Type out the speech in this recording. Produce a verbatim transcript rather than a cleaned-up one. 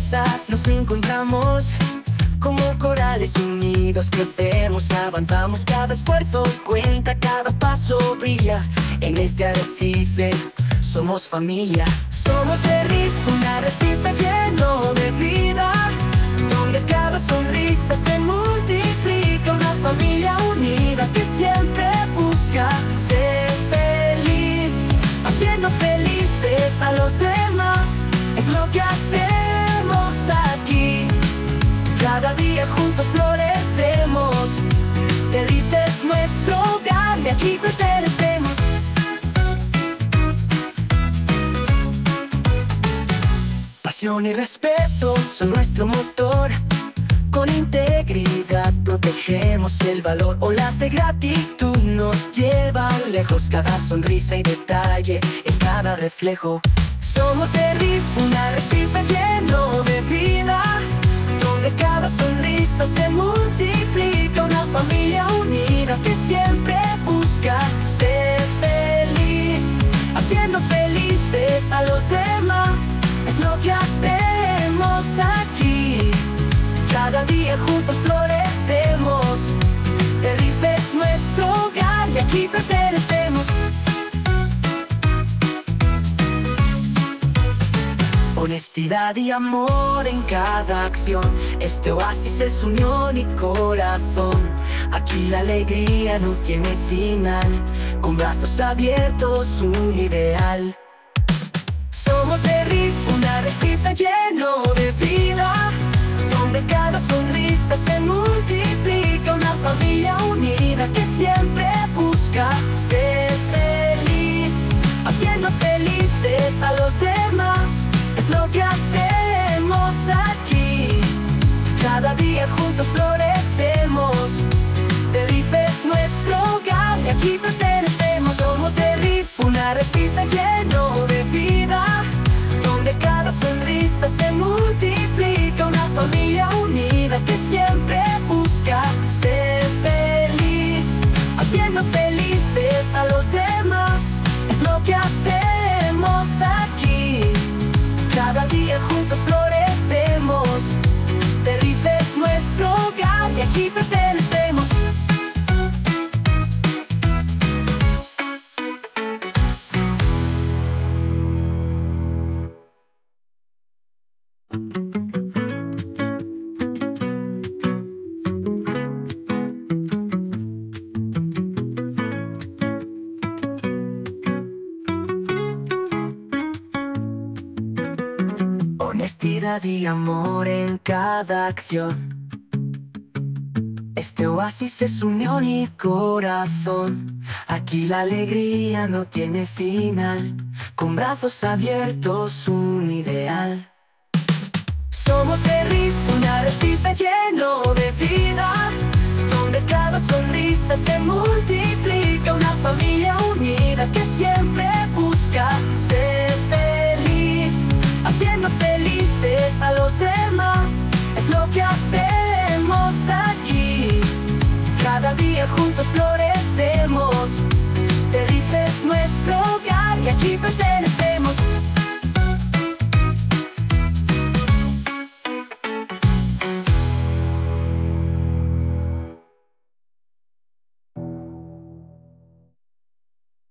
sorpresas nos encontramos. Como corales unidos crecemos, avanzamos, cada esfuerzo cuenta, cada paso brilla. En este arrecife somos familia. Somos de Riff, un arrecife lleno de vida, donde cada sonrisa se multiplica. Una familia unida que siempre busca ser feliz, haciendo felices a los demás. Es lo que hacemos aquí. Cada día juntos florecemos. De Riff es nuestro hogar y aquí pertenecemos. Pasión y respeto son nuestro motor. Con integridad protegemos el valor. Olas de gratitud nos llevan lejos. Cada sonrisa y detalle en cada reflejo. Somos de Riff, un arrecife lleno de vida, donde cada sonrisa se multiplica. Una familia unida que siempre busca ser feliz, haciendo felices a los demás. Es lo que hacemos aquí. Cada día juntos florecemos. De Riff es nuestro hogar y aquí pertenecemos. Honestidad y amor en cada acción. Este oasis es unión y corazón. Aquí la alegría no tiene final. Con brazos abiertos un ideal. Somos de Riff, un arrecife lleno de vida, donde cada sonrisa se multiplica. Una familia unida que siempre busca ser feliz, haciendo felices a los demás. Es lo que hacemos aquí. Cada día juntos florecemos. De Riff es nuestro hogar y aquí pertenecemos. Somos de Riff, un arrecife lleno de vida, donde cada sonrisa se multiplica. Una familia unida que siempre busca ser feliz, haciendo felices a los demás. Es lo que hacemos aquí. Cada día juntos florecemos. De Riff es nuestro hogar y aquí pertenecemos. Honestidad y amor en cada acción. Este oasis es unión y corazón. Aquí la alegría no tiene final. Con brazos abiertos un ideal. Somos de Riff, un arrecife lleno de vida, donde cada sonrisa se multiplica. Una familia